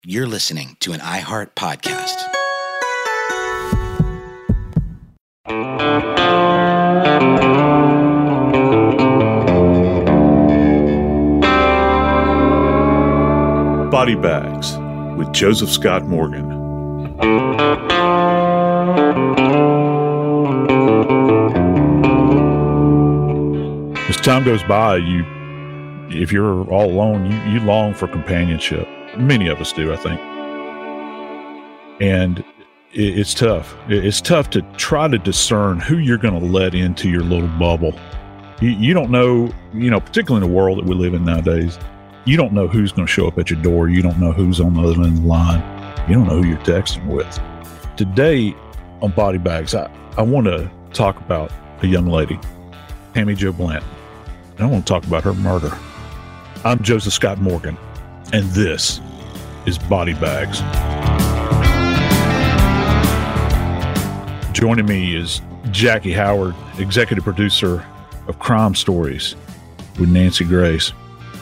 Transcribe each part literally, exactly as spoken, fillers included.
You're listening to an iHeart podcast. Body Bags with Joseph Scott Morgan. As time goes by, you, if you're all alone, you, you long for companionship. Many of us do, I think. And it, it's tough. It, it's tough to try to discern who you're going to let into your little bubble. You, you don't know, you know, particularly in the world that we live in nowadays, you don't know who's going to show up at your door. You don't know who's on the other end of the line. You don't know who you're texting with. Today on Body Bags, I, I want to talk about a young lady, Tammy Jo Blanton. And I want to talk about her murder. I'm Joseph Scott Morgan, and this is Body Bags. Joining me is Jackie Howard, executive producer of Crime Stories with Nancy Grace.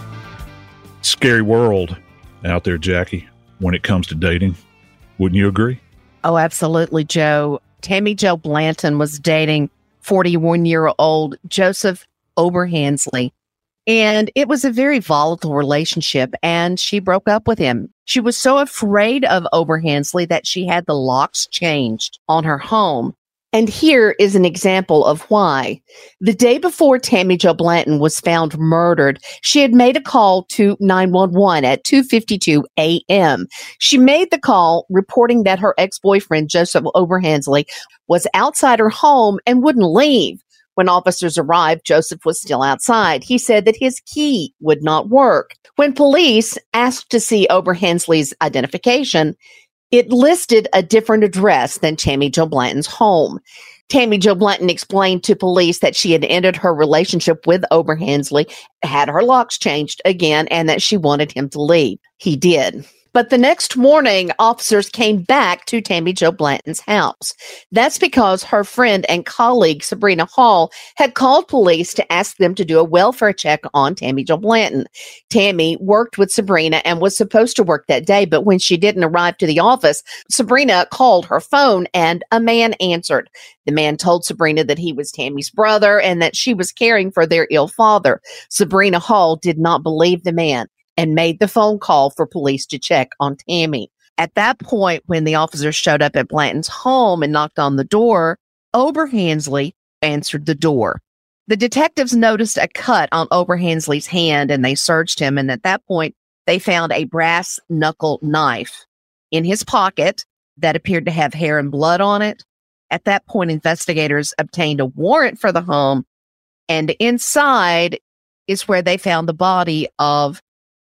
Scary world out there, Jackie, when it comes to dating. Wouldn't you agree? Oh, absolutely, Joe. Tammy Jo Blanton was dating forty-one-year-old Joseph Oberhansley. And it was a very volatile relationship, and she broke up with him. She was so afraid of Oberhansley that she had the locks changed on her home. And here is an example of why. The day before Tammy Jo Blanton was found murdered, she had made a call to nine one one at two fifty-two a.m. She made the call reporting that her ex-boyfriend, Joseph Oberhansley, was outside her home and wouldn't leave. When officers arrived, Joseph was still outside. He said that his key would not work. When police asked to see Oberhansley's identification, it listed a different address than Tammy Jo Blanton's home. Tammy Jo Blanton explained to police that she had ended her relationship with Oberhansley, had her locks changed again, and that she wanted him to leave. He did. But the next morning, officers came back to Tammy Jo Blanton's house. That's because her friend and colleague, Sabrina Hall, had called police to ask them to do a welfare check on Tammy Jo Blanton. Tammy worked with Sabrina and was supposed to work that day, but when she didn't arrive to the office, Sabrina called her phone and a man answered. The man told Sabrina that he was Tammy's brother and that she was caring for their ill father. Sabrina Hall did not believe the man and made the phone call for police to check on Tammy. At that point, when the officers showed up at Blanton's home and knocked on the door, Oberhansley answered the door. The detectives noticed a cut on Oberhansley's hand, and they searched him, and at that point, they found a brass knuckle knife in his pocket that appeared to have hair and blood on it. At that point, investigators obtained a warrant for the home, and inside is where they found the body of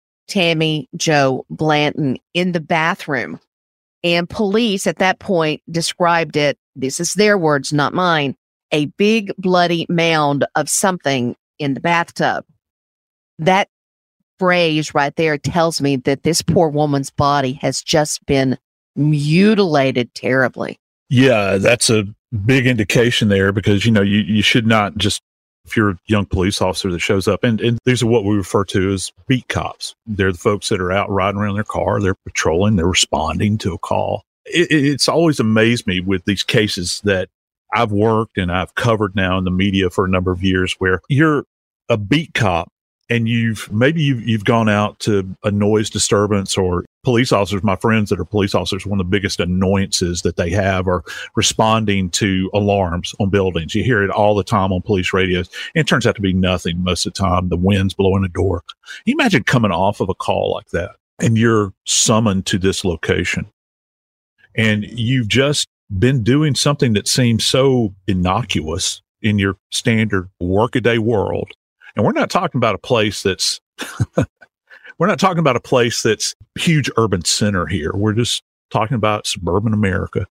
Tammy Jo Blanton in the bathroom. And police at that point described it, this is their words, not mine, a big bloody mound of something in the bathtub. That phrase right there tells me that this poor woman's body has just been mutilated terribly. Yeah, that's a big indication there because, you know, you, you should not just, if you're a young police officer that shows up, and, and these are what we refer to as beat cops. They're the folks that are out riding around their car, they're patrolling, they're responding to a call. It, it's always amazed me with these cases that I've worked and I've covered now in the media for a number of years where you're a beat cop and you've maybe you've, you've gone out to a noise disturbance, or police officers, my friends that are police officers, one of the biggest annoyances that they have are responding to alarms on buildings. You hear it all the time on police radios, and it turns out to be nothing most of the time. The wind's blowing a door. Can you imagine coming off of a call like that and you're summoned to this location and you've just been doing something that seems so innocuous in your standard workaday world. And we're not talking about a place that's, we're not talking about a place that's huge urban center here. We're just talking about suburban America.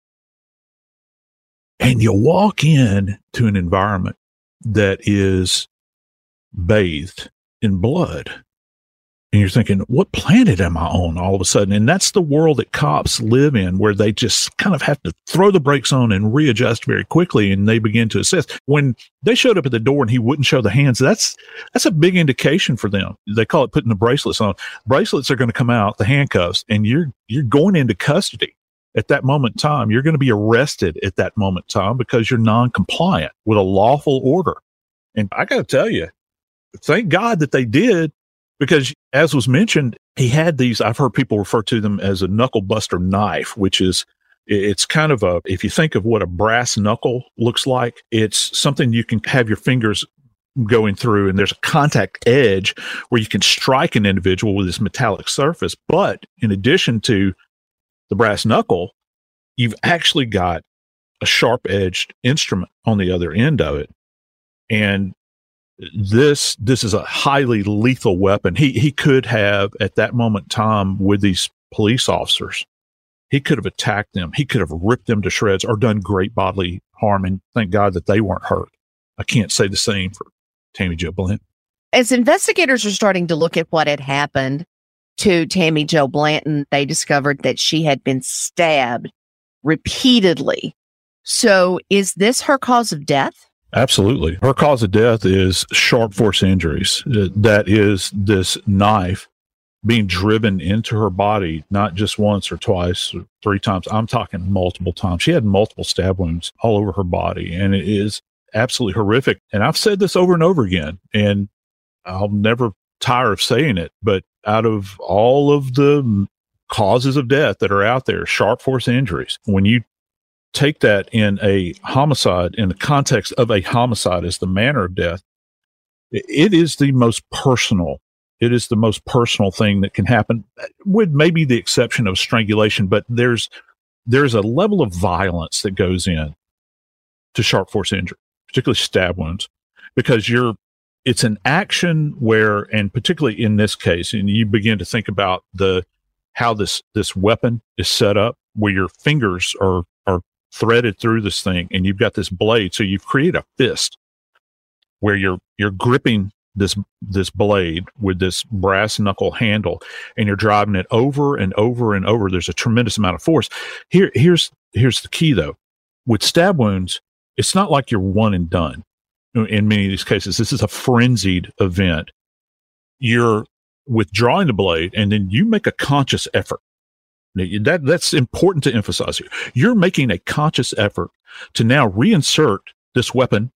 And you walk in to an environment that is bathed in blood. And you're thinking, what planet am I on all of a sudden? And that's the world that cops live in, where they just kind of have to throw the brakes on and readjust very quickly, and they begin to assess. When they showed up at the door and he wouldn't show the hands, that's that's a big indication for them. They call it putting the bracelets on. Bracelets are going to come out, the handcuffs, and you're you're going into custody at that moment in time. You're going to be arrested at that moment in time because you're non-compliant with a lawful order. And I got to tell you, thank God that they did. Because as was mentioned, he had these, I've heard people refer to them as a knuckle buster knife, which is, it's kind of a, if you think of what a brass knuckle looks like, it's something you can have your fingers going through, and there's a contact edge where you can strike an individual with this metallic surface. But in addition to the brass knuckle, you've actually got a sharp edged instrument on the other end of it. And This this is a highly lethal weapon. He he could have, at that moment in time with these police officers, he could have attacked them. He could have ripped them to shreds or done great bodily harm. And thank God that they weren't hurt. I can't say the same for Tammy Jo Blanton. As investigators are starting to look at what had happened to Tammy Jo Blanton, they discovered that she had been stabbed repeatedly. So is this her cause of death? Absolutely. Her cause of death is sharp force injuries. That is this knife being driven into her body, not just once or twice or three times. I'm talking multiple times. She had multiple stab wounds all over her body, and it is absolutely horrific. And I've said this over and over again, and I'll never tire of saying it, but out of all of the causes of death that are out there, sharp force injuries, when you take that in a homicide, in the context of a homicide as the manner of death, it is the most personal. It is the most personal thing that can happen, with maybe the exception of strangulation. But there's there's a level of violence that goes in to sharp force injury, particularly stab wounds, because you're it's an action where, and particularly in this case, and you begin to think about the how this this weapon is set up, where your fingers are are threaded through this thing, and you've got this blade. So you've created a fist where you're you're gripping this this blade with this brass knuckle handle, and you're driving it over and over and over. There's a tremendous amount of force. Here, here's here's the key though. With stab wounds, it's not like you're one and done. In many of these cases, this is a frenzied event. You're withdrawing the blade, and then you make a conscious effort. That that's important to emphasize here. You're making a conscious effort to now reinsert this weapon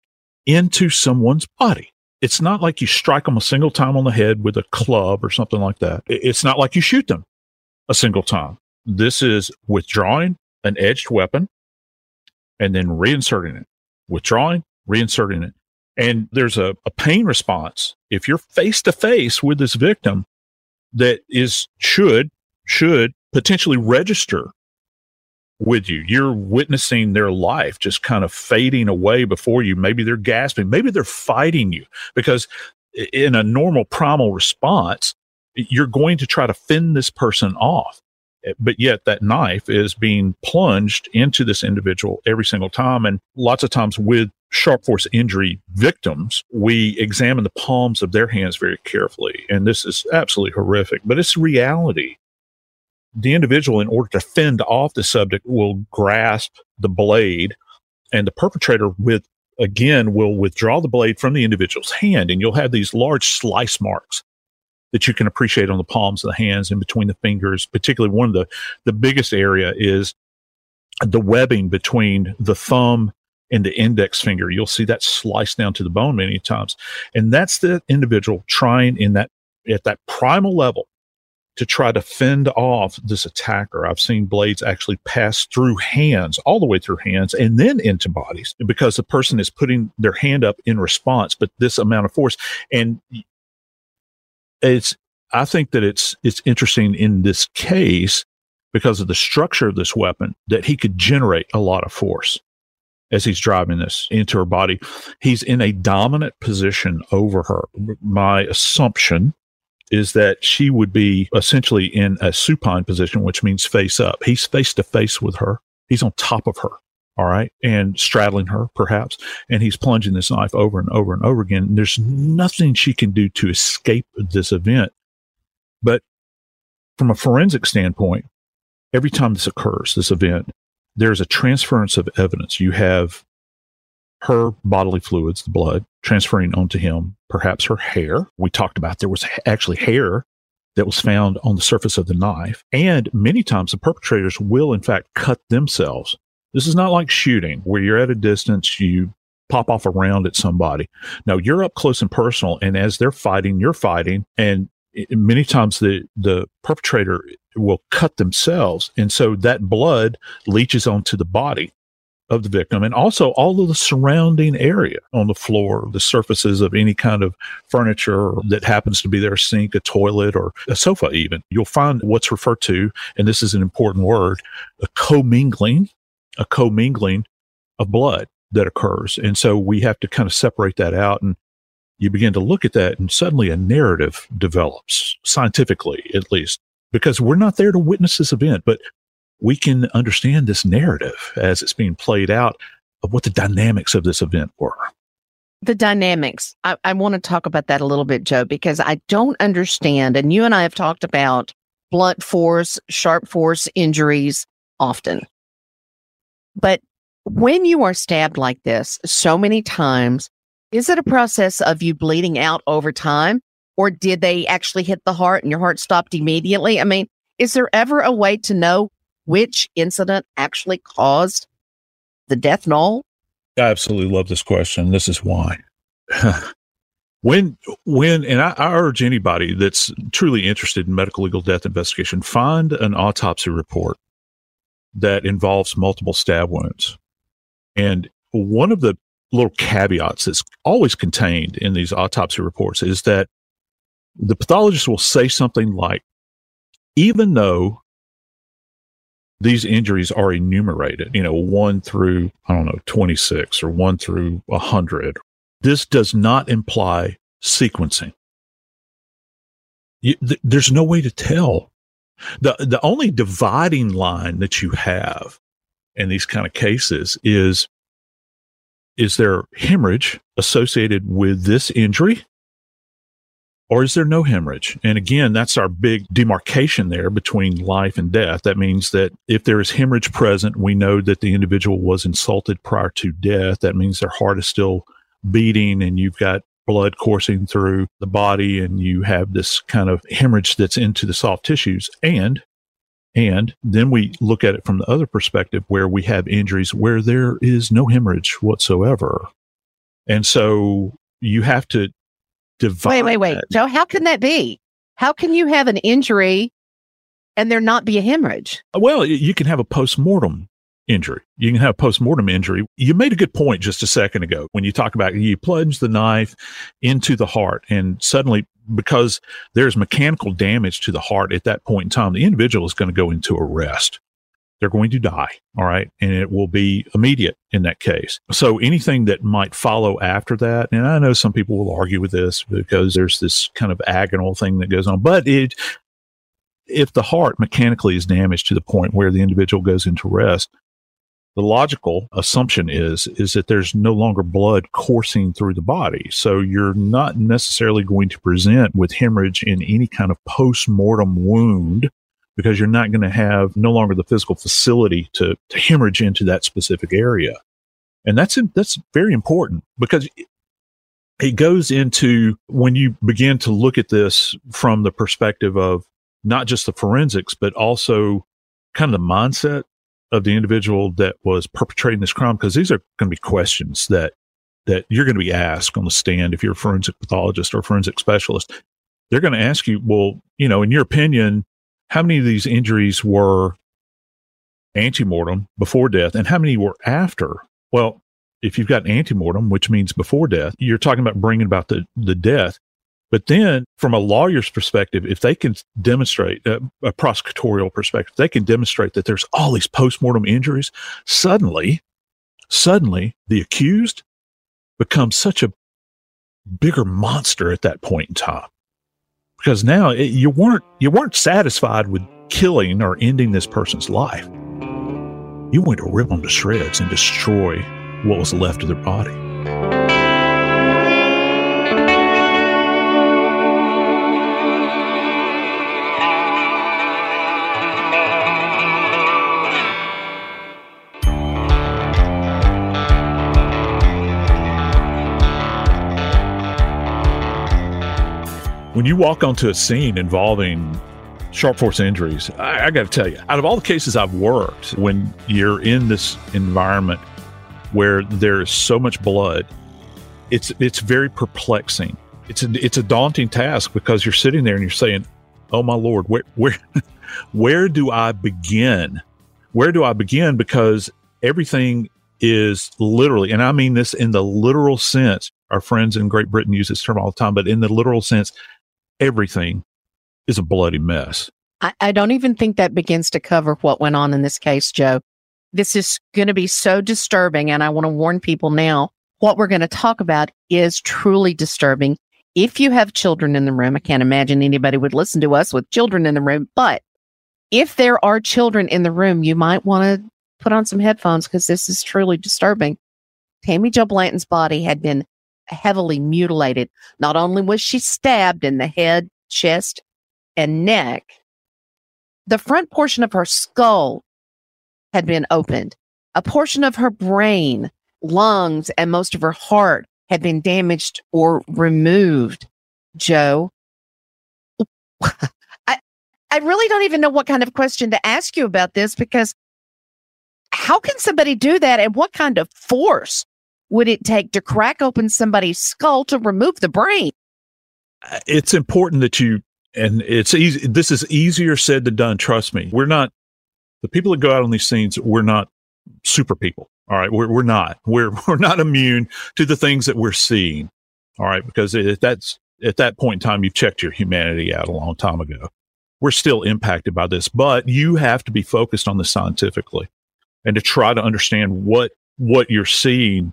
into someone's body. It's not like you strike them a single time on the head with a club or something like that. It's not like you shoot them a single time. This is withdrawing an edged weapon and then reinserting it, withdrawing, reinserting it. And there's a, a pain response if you're face to face with this victim that is should should potentially register with you. You're witnessing their life just kind of fading away before you. Maybe they're gasping. Maybe they're fighting you, because in a normal primal response, you're going to try to fend this person off. But yet that knife is being plunged into this individual every single time. And lots of times with sharp force injury victims, we examine the palms of their hands very carefully. And this is absolutely horrific, but it's reality. The individual, in order to fend off the subject, will grasp the blade, and the perpetrator with again will withdraw the blade from the individual's hand, and you'll have these large slice marks that you can appreciate on the palms of the hands and between the fingers. Particularly, one of the the biggest area is the webbing between the thumb and the index finger. You'll see that sliced down to the bone many times, and that's the individual trying in that at that primal level to try to fend off this attacker. I've seen blades actually pass through hands, all the way through hands, and then into bodies, because the person is putting their hand up in response, but this amount of force. And it's, I think that it's, it's interesting in this case, because of the structure of this weapon, that he could generate a lot of force as he's driving this into her body. He's in a dominant position over her. My assumption is that she would be essentially in a supine position, which means face up. He's face to face with her. He's on top of her, all right, and straddling her perhaps, and he's plunging this knife over and over and over again. And there's nothing she can do to escape this event. But from a forensic standpoint, every time this occurs, this event, there's a transference of evidence. You have her bodily fluids, the blood, transferring onto him, perhaps her hair. We talked about there was actually hair that was found on the surface of the knife. And many times the perpetrators will, in fact, cut themselves. This is not like shooting, where you're at a distance, you pop off a round at somebody. No, you're up close and personal, and as they're fighting, you're fighting, and many times the, the perpetrator will cut themselves, and so that blood leaches onto the body of the victim, and also all of the surrounding area on the floor, the surfaces of any kind of furniture that happens to be there, a sink, a toilet, or a sofa even. You'll find what's referred to, and this is an important word, a commingling, a commingling of blood that occurs. And so we have to kind of separate that out, and you begin to look at that, and suddenly a narrative develops, scientifically at least, because we're not there to witness this event, but we can understand this narrative as it's being played out of what the dynamics of this event were. The dynamics. I, I want to talk about that a little bit, Joe, because I don't understand. And you and I have talked about blunt force, sharp force injuries often. But when you are stabbed like this so many times, is it a process of you bleeding out over time? Or did they actually hit the heart and your heart stopped immediately? I mean, is there ever a way to know which incident actually caused the death knell? I absolutely love this question. This is why. when, when, and I, I urge anybody that's truly interested in medical legal death investigation, find an autopsy report that involves multiple stab wounds. And one of the little caveats that's always contained in these autopsy reports is that the pathologist will say something like, even though these injuries are enumerated, you know, one through, I don't know, twenty-six or one through one hundred, this does not imply sequencing. You, th- there's no way to tell. The, the only dividing line that you have in these kind of cases is, is there hemorrhage associated with this injury? Or is there no hemorrhage? And again, that's our big demarcation there between life and death. That means that if there is hemorrhage present, we know that the individual was insulted prior to death. That means their heart is still beating and you've got blood coursing through the body and you have this kind of hemorrhage that's into the soft tissues. And, and then we look at it from the other perspective where we have injuries where there is no hemorrhage whatsoever. And so you have to divide. Wait, wait, wait. that. Joe, how can that be? How can you have an injury and there not be a hemorrhage? Well, you can have a post-mortem injury. You can have a post-mortem injury. You made a good point just a second ago when you talk about you plunge the knife into the heart and suddenly, because there's mechanical damage to the heart at that point in time, the individual is going to go into arrest. They're going to die, all right? And it will be immediate in that case. So anything that might follow after that, and I know some people will argue with this because there's this kind of agonal thing that goes on, but it, if the heart mechanically is damaged to the point where the individual goes into rest, the logical assumption is, is that there's no longer blood coursing through the body. So you're not necessarily going to present with hemorrhage in any kind of post-mortem wound, because you're not going to have no longer the physical facility to, to hemorrhage into that specific area. And that's, in, that's very important because it goes into when you begin to look at this from the perspective of not just the forensics, but also kind of the mindset of the individual that was perpetrating this crime, because these are going to be questions that, that you're going to be asked on the stand if you're a forensic pathologist or a forensic specialist. They're going to ask you, well, you know, in your opinion, how many of these injuries were antemortem before death and how many were after? Well, if you've got antemortem, which means before death, you're talking about bringing about the, the death. But then from a lawyer's perspective, if they can demonstrate, uh, a prosecutorial perspective, they can demonstrate that there's all these postmortem injuries, suddenly, suddenly the accused becomes such a bigger monster at that point in time. Because now it, you weren't you weren't satisfied with killing or ending this person's life. You went to rip them to shreds and destroy what was left of their body. when you walk onto a scene involving sharp force injuries, I, I got to tell you, out of all the cases I've worked, when you're in this environment where there's so much blood, it's it's very perplexing. It's a, it's a daunting task because you're sitting there and you're saying, "Oh my Lord, where where where do I begin? Where do I begin?" Because everything is literally, and I mean this in the literal sense. Our friends in Great Britain use this term all the time, but in the literal sense, everything is a bloody mess. I, I don't even think that begins to cover what went on in this case, Joe. This is going to be so disturbing, and I want to warn people now, what we're going to talk about is truly disturbing. If you have children in the room, I can't imagine anybody would listen to us with children in the room, but if there are children in the room, you might want to put on some headphones because this is truly disturbing. Tammy Jo Blanton's body had been heavily mutilated. Not only was she stabbed in the head, chest, and neck, the front portion of her skull had been opened. A portion of her brain, lungs, and most of her heart had been damaged or removed. Joe, I I really don't even know what kind of question to ask you about this, because how can somebody do that, and what kind of force would it take to crack open somebody's skull to remove the brain? It's important that you, and it's easy. This is easier said than done. Trust me. We're not, the people that go out on these scenes, we're not super people. All right. We're, we're not, we're, we're not immune to the things that we're seeing. All right. Because if that's, at that point in time, you've checked your humanity out a long time ago. We're still impacted by this, but you have to be focused on this scientifically and to try to understand what, what you're seeing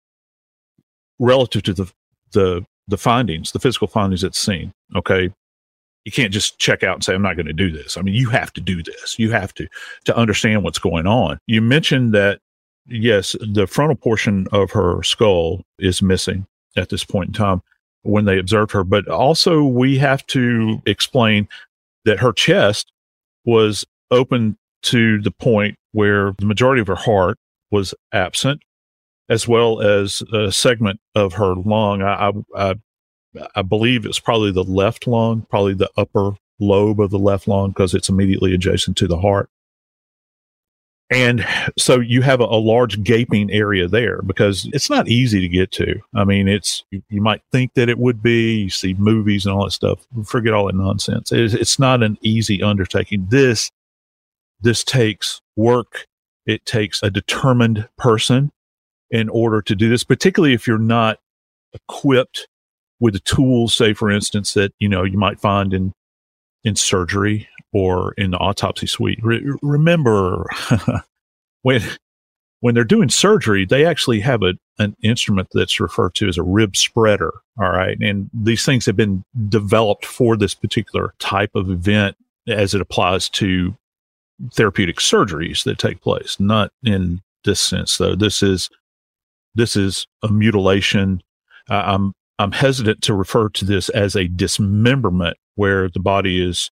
relative to the, the, the findings, the physical findings at the scene. Okay. You can't just check out and say, I'm not going to do this. I mean, you have to do this. You have to, to understand what's going on. You mentioned that, yes, the frontal portion of her skull is missing at this point in time when they observed her, but also we have to explain that her chest was open to the point where the majority of her heart was absent, as well as a segment of her lung. I, I, I believe it's probably the left lung, probably the upper lobe of the left lung, because it's immediately adjacent to the heart. And so you have a, a large gaping area there because it's not easy to get to. I mean, it's, you, you might think that it would be, you see movies and all that stuff. Forget all that nonsense. It, it's not an easy undertaking. This, this takes work. It takes a determined person in order to do this, particularly if you're not equipped with the tools, say, for instance, that, you know, you might find in, in surgery or in the autopsy suite. Re- remember, when, when they're doing surgery, they actually have a, an instrument that's referred to as a rib spreader. All right. And these things have been developed for this particular type of event as it applies to therapeutic surgeries that take place. Not in this sense, though. This is, this is a mutilation. Uh, I'm, I'm hesitant to refer to this as a dismemberment where the body is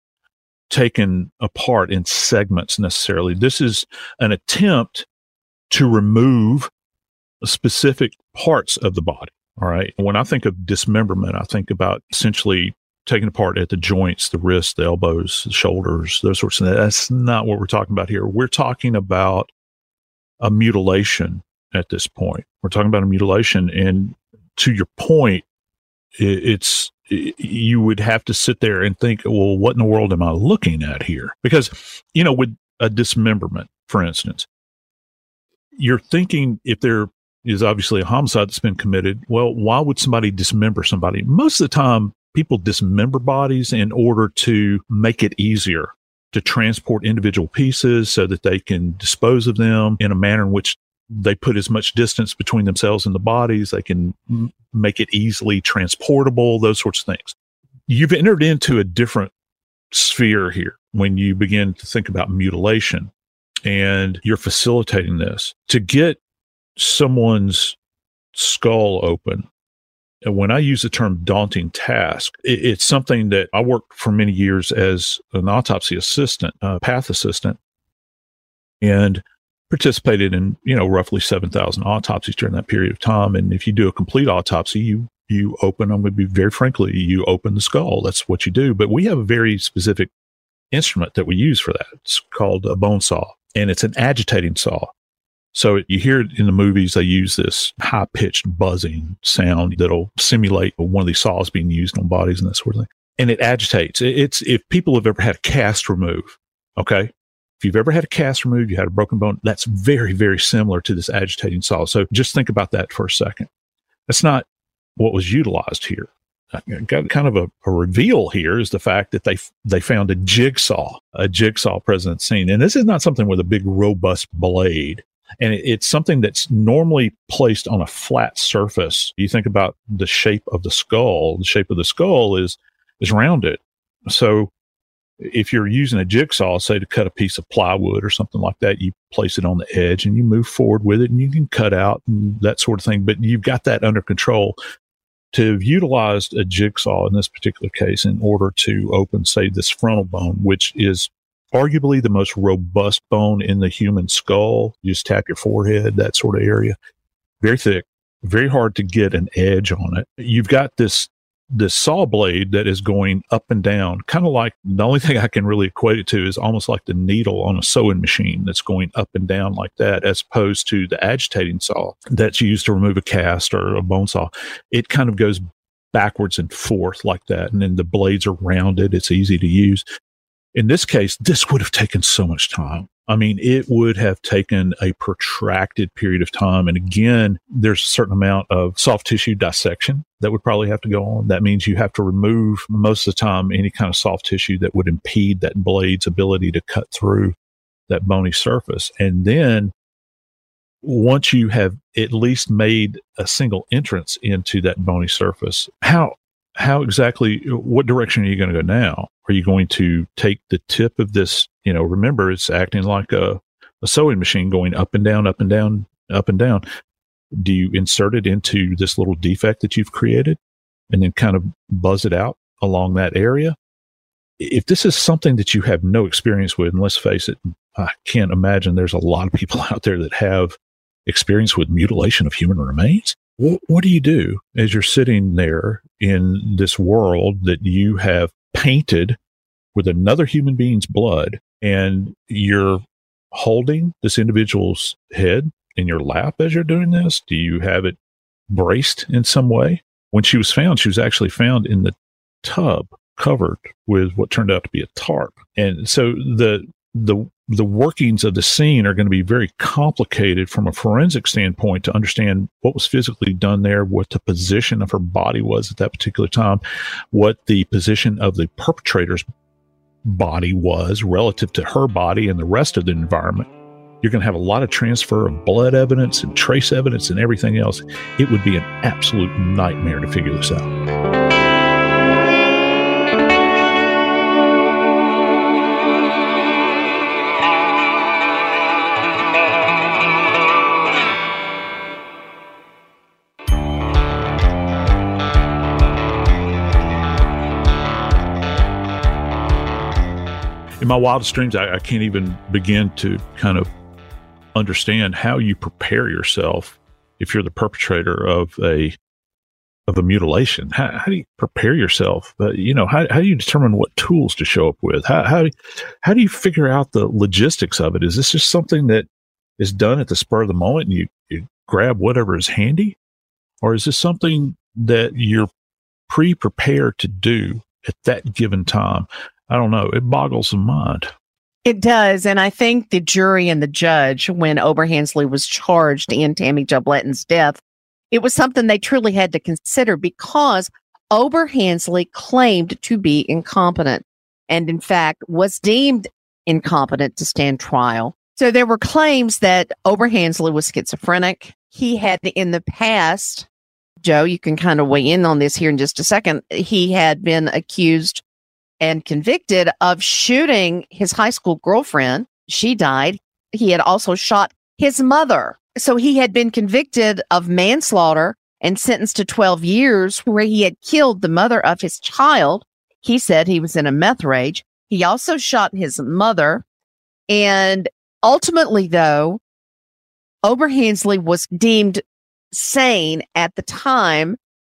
taken apart in segments necessarily. This is an attempt to remove specific parts of the body. All right. When I think of dismemberment, I think about essentially taking apart at the joints, the wrists, the elbows, the shoulders, those sorts of things. That's not what we're talking about here. We're talking about a mutilation at this point. We're talking about a mutilation. And to your point, it's, you would have to sit there and think, well, what in the world am I looking at here? Because, you know, with a dismemberment, for instance, you're thinking if there is obviously a homicide that's been committed, well, why would somebody dismember somebody? Most of the time, people dismember bodies in order to make it easier to transport individual pieces so that they can dispose of them in a manner in which they put as much distance between themselves and the bodies. They can m- make it easily transportable, those sorts of things. You've entered into a different sphere here when you begin to think about mutilation, and you're facilitating this. To get someone's skull open, and when I use the term daunting task, it, it's something that I worked for many years as an autopsy assistant, a path assistant, and participated in, you know, roughly seven thousand autopsies during that period of time. And if you do a complete autopsy, you you open, I'm going to be very frankly, you open the skull. That's what you do. But we have a very specific instrument that we use for that. It's called a bone saw, and it's an agitating saw. So you hear it in the movies, they use this high-pitched buzzing sound that'll simulate one of these saws being used on bodies and that sort of thing. And it agitates. It's, if people have ever had a cast remove, okay? If you've ever had a cast removed, you had a broken bone, that's very, very similar to this agitating saw. So just think about that for a second. That's not what was utilized here. Got kind of a, a reveal here is the fact that they they found a jigsaw, a jigsaw present at the scene. And this is not something with a big, robust blade. And it, it's something that's normally placed on a flat surface. You think about the shape of the skull. The shape of the skull is is rounded. So if you're using a jigsaw, say to cut a piece of plywood or something like that, you place it on the edge and you move forward with it and you can cut out and that sort of thing. But you've got that under control. To have utilized a jigsaw in this particular case in order to open, say, this frontal bone, which is arguably the most robust bone in the human skull. You just tap your forehead, that sort of area. Very thick, very hard to get an edge on it. You've got this this saw blade that is going up and down, kind of like, the only thing I can really equate it to is almost like the needle on a sewing machine that's going up and down like that, as opposed to the agitating saw that's used to remove a cast or a bone saw. It kind of goes backwards and forth like that. And then the blades are rounded. It's easy to use. In this case, this would have taken so much time. I mean, it would have taken a protracted period of time. And again, there's a certain amount of soft tissue dissection that would probably have to go on. That means you have to remove most of the time any kind of soft tissue that would impede that blade's ability to cut through that bony surface. And then once you have at least made a single entrance into that bony surface, how how exactly, what direction are you going to go now? Are you going to take the tip of this, you know, remember it's acting like a, a sewing machine going up and down, up and down, up and down. Do you insert it into this little defect that you've created and then kind of buzz it out along that area? If this is something that you have no experience with, and let's face it, I can't imagine there's a lot of people out there that have experience with mutilation of human remains. What, what do you do as you're sitting there in this world that you have painted with another human being's blood, and you're holding this individual's head in your lap as you're doing this? Do you have it braced in some way? When she was found, she was actually found in the tub covered with what turned out to be a tarp. And so the the the workings of the scene are going to be very complicated from a forensic standpoint to understand what was physically done there, what the position of her body was at that particular time, what the position of the perpetrator's body was relative to her body and the rest of the environment. You're going to have a lot of transfer of blood evidence and trace evidence and everything else. It would be an absolute nightmare to figure this out. In my wildest dreams, I, I can't even begin to kind of understand how you prepare yourself if you're the perpetrator of a of a mutilation. How, how do you prepare yourself? Uh, you know, how, how do you determine what tools to show up with? How how do, how do you figure out the logistics of it? Is this just something that is done at the spur of the moment and you, you grab whatever is handy? Or is this something that you're pre-prepared to do at that given time? I don't know. It boggles the mind. It does. And I think the jury and the judge, when Oberhansley was charged in Tammy Jo Blanton's death, it was something they truly had to consider because Oberhansley claimed to be incompetent and, in fact, was deemed incompetent to stand trial. So there were claims that Oberhansley was schizophrenic. He had in the past, Joe, you can kind of weigh in on this here in just a second, he had been accused and convicted of shooting his high school girlfriend. She died. He had also shot his mother. So he had been convicted of manslaughter and sentenced to twelve years where he had killed the mother of his child. He said he was in a meth rage. He also shot his mother. And ultimately, though, Oberhansley was deemed sane at the time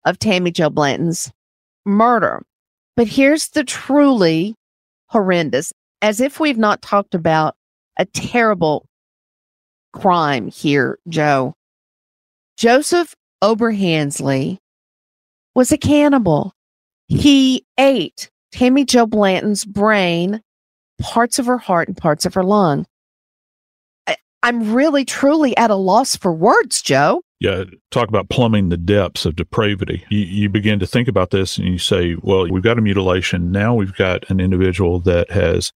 of Tammy Jo Blanton's murder. But here's the truly horrendous, as if we've not talked about a terrible crime here, Joe. Joseph Oberhansley was a cannibal. He ate Tammy Jo Blanton's brain, parts of her heart, and parts of her lung. I, I'm really, truly at a loss for words, Joe. Yeah, talk about plumbing the depths of depravity. You, you begin to think about this and you say, well, we've got a mutilation. Now we've got an individual that has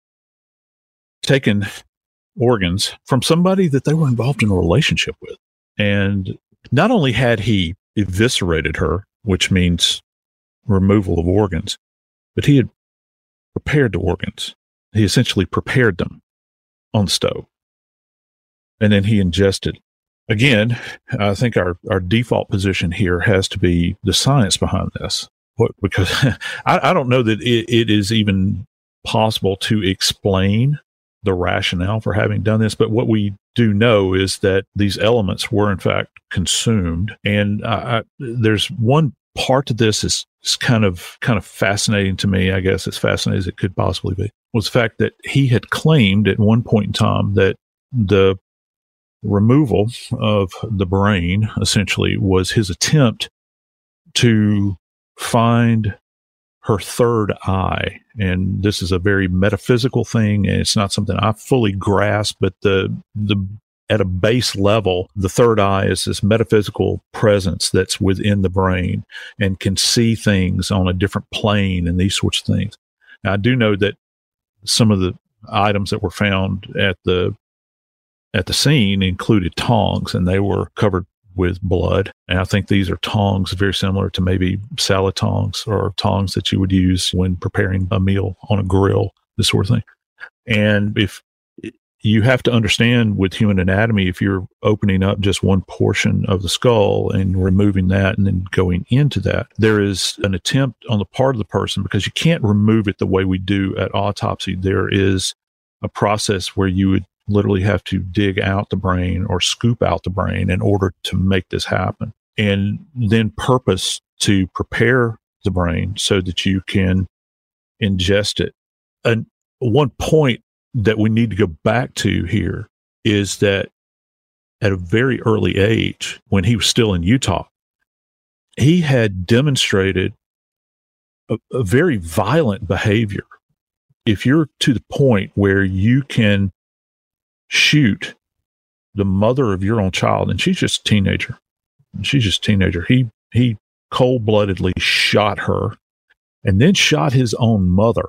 taken organs from somebody that they were involved in a relationship with. And not only had he eviscerated her, which means removal of organs, but he had prepared the organs. He essentially prepared them on the stove. And then he ingested. Again, I think our, our default position here has to be the science behind this. What, because I, I don't know that it, it is even possible to explain the rationale for having done this. But what we do know is that these elements were in fact consumed. And uh, I, there's one part of this is, is kind of kind of fascinating to me. I guess as fascinating as it could possibly be, was the fact that he had claimed at one point in time that the removal of the brain essentially was his attempt to find her third eye. And this is a very metaphysical thing, and it's not something I fully grasp, but the the at a base level, the third eye is this metaphysical presence that's within the brain and can see things on a different plane and these sorts of things. Now, I do know that some of the items that were found at the at the scene included tongs, and they were covered with blood. And I think these are tongs very similar to maybe salad tongs or tongs that you would use when preparing a meal on a grill, this sort of thing. And if you have to understand with human anatomy, if you're opening up just one portion of the skull and removing that and then going into that, there is an attempt on the part of the person, because you can't remove it the way we do at autopsy. There is a process where you would literally have to dig out the brain or scoop out the brain in order to make this happen, and then purpose to prepare the brain so that you can ingest it. And one point that we need to go back to here is that at a very early age, when he was still in Utah, he had demonstrated a, a very violent behavior. If you're to the point where you can shoot the mother of your own child, and she's just a teenager, she's just a teenager, he, he cold-bloodedly shot her and then shot his own mother.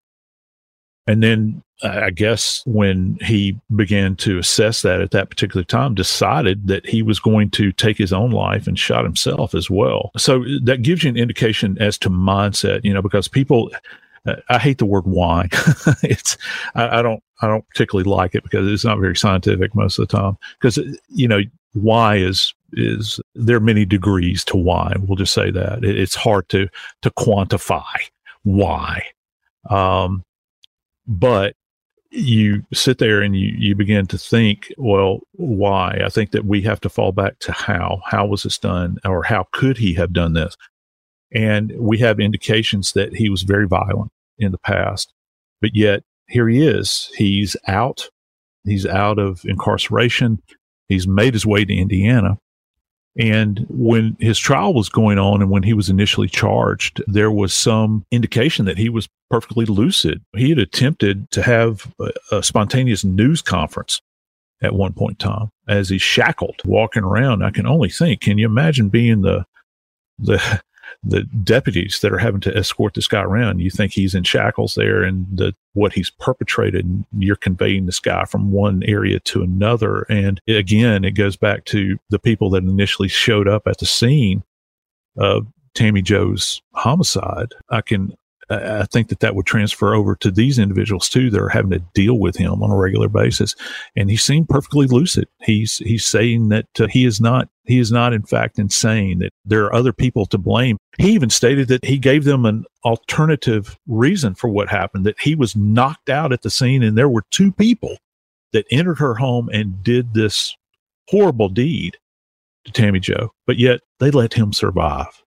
And then uh, I guess when he began to assess that at that particular time, decided that he was going to take his own life and shot himself as well. So that gives you an indication as to mindset, you know, because people, uh, I hate the word why. it's, I, I don't, I don't particularly like it because it's not very scientific most of the time. Because, you know, why is, is there are many degrees to why. We'll just say that it, it's hard to, to quantify why. Um, But you sit there and you, you begin to think, well, why? I think that we have to fall back to how. How was this done? Or how could he have done this? And we have indications that he was very violent in the past. But yet, here he is. He's out. He's out of incarceration. He's made his way to Indiana. And when his trial was going on and when he was initially charged, there was some indication that he was perfectly lucid. He had attempted to have a, a spontaneous news conference at one point in time as he's shackled, walking around. I can only think, can you imagine being the the the deputies that are having to escort this guy around? You think he's in shackles there, and the what he's perpetrated, and you're conveying this guy from one area to another. And again, it goes back to the people that initially showed up at the scene of Tammy Jo's homicide. I can, I think that that would transfer over to these individuals too that are having to deal with him on a regular basis. And he seemed perfectly lucid. He's, he's saying that uh, he is not, he is not in fact insane, that there are other people to blame. He even stated that he gave them an alternative reason for what happened, that he was knocked out at the scene and there were two people that entered her home and did this horrible deed to Tammy Jo, but yet they let him survive.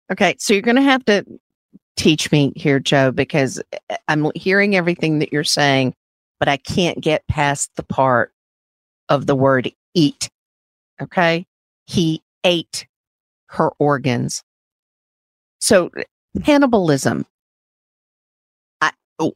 Okay, so you're going to have to teach me here, Joe, because I'm hearing everything that you're saying, but I can't get past the part of the word eat. Okay? He ate her organs. So cannibalism. I,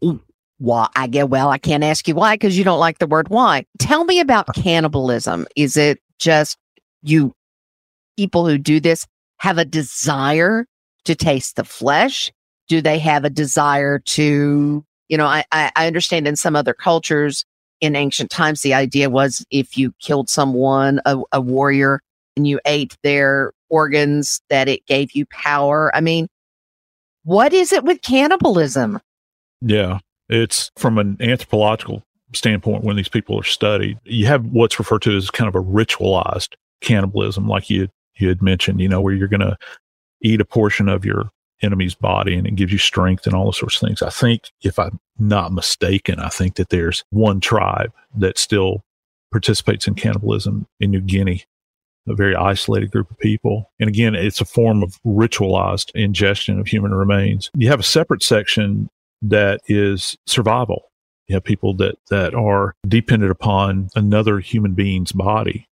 why? I get, well, I can't ask you why because you don't like the word why. Tell me about cannibalism. Is it just you people who do this have a desire to taste the flesh? Do they have a desire to, you know, I, I understand in some other cultures in ancient times, the idea was if you killed someone, a, a warrior, and you ate their organs, that it gave you power. I mean, what is it with cannibalism? Yeah, it's from an anthropological standpoint, when these people are studied, you have what's referred to as kind of a ritualized cannibalism, like you, you had mentioned, you know, where you're going to eat a portion of your enemy's body and it gives you strength and all those sorts of things. I think, if I'm not mistaken, I think that there's one tribe that still participates in cannibalism in New Guinea, a very isolated group of people. And again, it's a form of ritualized ingestion of human remains. You have a separate section that is survival. You have people that, that are dependent upon another human being's body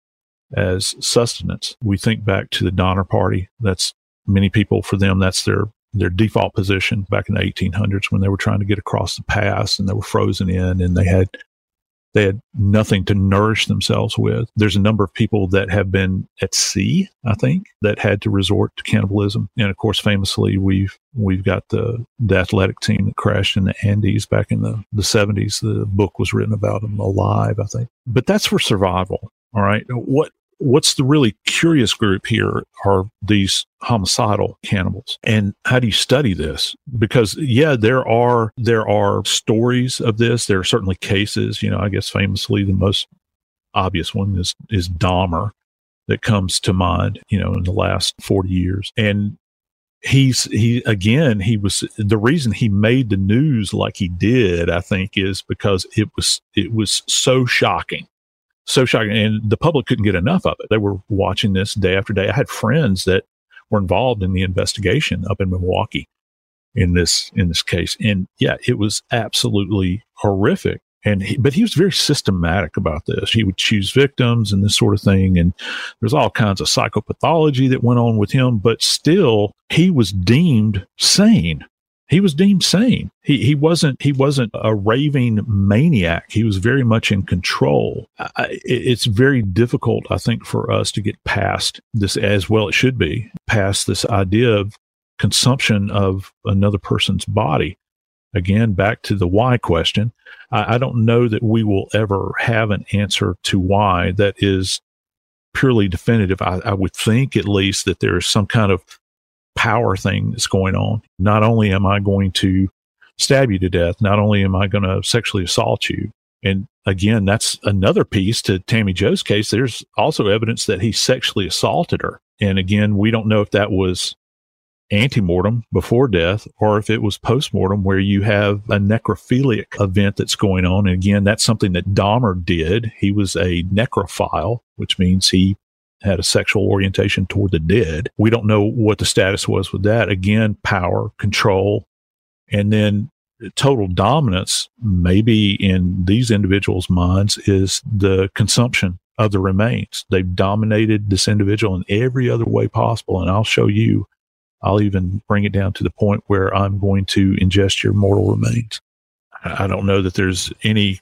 as sustenance. We think back to the Donner Party. That's many people, for them, that's their their default position back in the eighteen hundreds when they were trying to get across the pass and they were frozen in and they had they had nothing to nourish themselves with. There's a number of people that have been at sea, I think, that had to resort to cannibalism. And of course, famously, we've we've got the, the athletic team that crashed in the Andes back in the, the seventies. The book was written about them, Alive, I think. But that's for survival. All right. What What's the really curious group here are these homicidal cannibals. And how do you study this? Because, yeah, there are there are stories of this. There are certainly cases. You know, I guess famously the most obvious one is is Dahmer that comes to mind, you know, in the last forty years. And he's he again, he was the reason he made the news like he did, I think, is because it was it was so shocking. So shocking. And the public couldn't get enough of it. They were watching this day after day. I had friends that were involved in the investigation up in Milwaukee in this, in this case. And yeah, it was absolutely horrific. And he, but he was very systematic about this. He would choose victims and this sort of thing. And there's all kinds of psychopathology that went on with him, but still he was deemed sane. He was deemed sane. He he wasn't he wasn't a raving maniac. He was very much in control. I, it's very difficult, I think, for us to get past this, as well it should be, past this idea of consumption of another person's body. Again, back to the why question. I, I don't know that we will ever have an answer to why that is purely definitive. I, I would think, at least, that there is some kind of power thing that's going on. Not only am I going to stab you to death, not only am I going to sexually assault you. And again, that's another piece to Tammy Jo's case. There's also evidence that he sexually assaulted her. And again, we don't know if that was antemortem before death or if it was postmortem, where you have a necrophilic event that's going on. And again, that's something that Dahmer did. He was a necrophile, which means he had a sexual orientation toward the dead. We don't know what the status was with that. Again, power, control, and then total dominance, maybe in these individuals' minds, is the consumption of the remains. They've dominated this individual in every other way possible. And I'll show you, I'll even bring it down to the point where I'm going to ingest your mortal remains. I don't know that there's any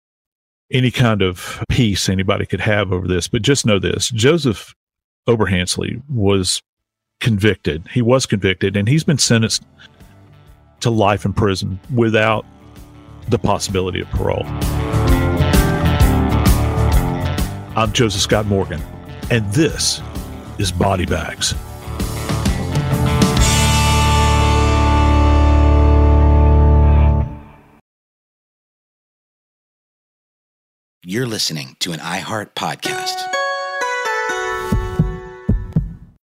any kind of peace anybody could have over this, but just know this: Joseph Oberhansley was convicted. He was convicted, and he's been sentenced to life in prison without the possibility of parole. I'm Joseph Scott Morgan, and this is Body Bags. You're listening to an iHeart podcast.